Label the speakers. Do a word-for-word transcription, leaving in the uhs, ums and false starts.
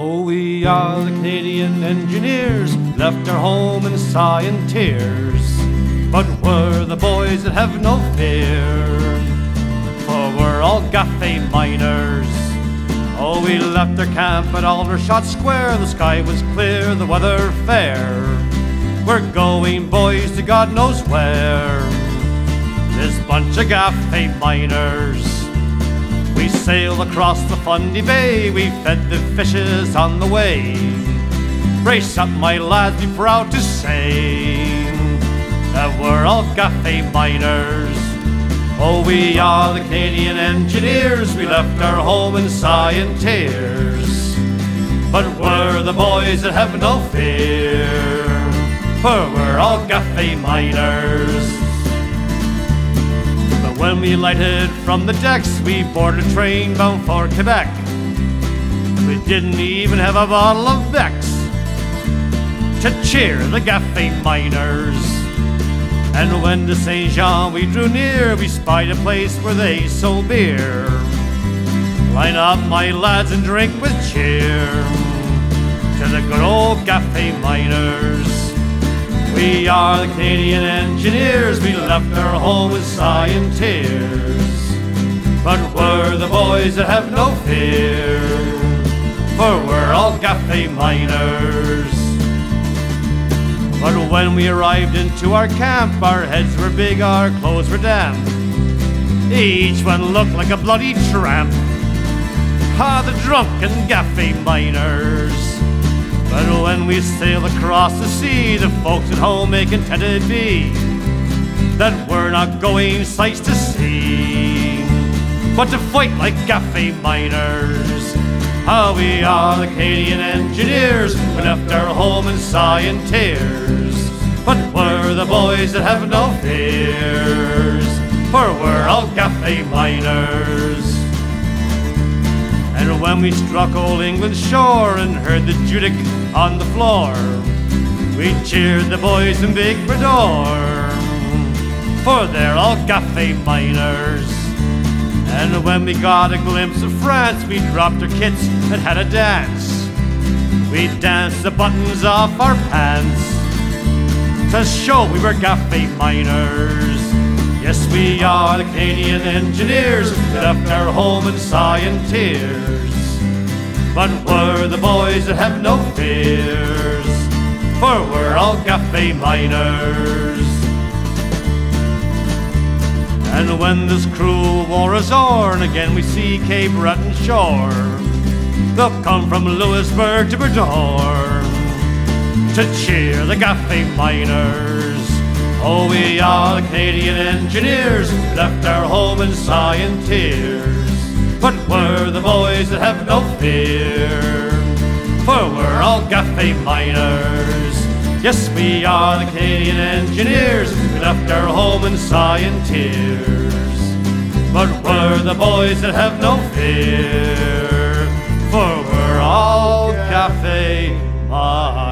Speaker 1: Oh, we are the Canadian Engineers, left our home in sigh and tears. But we're the boys that have no fear, for we're all Gaffey miners. Oh, we left our camp at Aldershot Square. The sky was clear, the weather fair. We're going, boys, to God knows where. This bunch of Gaffey miners. We sailed across the Fundy Bay, we fed the fishes on the way. Brace up, my lads, be proud to say that we're all Gaffey miners. Oh, we are the Canadian Engineers, we left our home in sigh and tears. But we're the boys that have no fear, for we're all Gaffey miners. But when we lighted from the decks, we boarded a train bound for Quebec. We didn't even have a bottle of Beck's to cheer the Gaffey miners. And when to Saint Jean we drew near, we spied a place where they sold beer. Line up, my lads, and drink with cheer to the good old Gaffey miners. We are the Canadian Engineers, we left our home with sigh and tears. But we're the boys that have no fear, for we're all Gaffey miners. But when we arrived into our camp, our heads were big, our clothes were damp. Each one looked like a bloody tramp. Ah, the drunken Gaffey miners. But when we sailed across the sea, the folks at home may contented be that we're not going sights to see, but to fight like Gaffey miners. Ah, we are the Canadian Engineers, we left our home in sigh and tears. But we're the boys that have no fears, for we're all Gaffey miners. And when we struck old England's shore and heard the Judic on the floor, we cheered the boys in Big Brador, for they're all Gaffey miners. And when we got a glimpse of France, we dropped our kits and had a dance. We danced the buttons off our pants to show we were Gaffey miners. Yes, we are the Canadian Engineers, we left our home in sigh and tears. But we're the boys that have no fears, for we're all Gaffey miners. And when this cruel war is o'er, and again we see Cape Breton shore, they'll come from Louisburg to Brador to cheer the Gaffey miners. Oh, we are the Canadian Engineers, left our home in sigh and tears. But we're the boys that have no fear, for we're all Gaffey miners. Yes, we are the Canadian Engineers, we left our home in sigh and tears. But we're the boys that have no fear, for we're all Gaffey miners.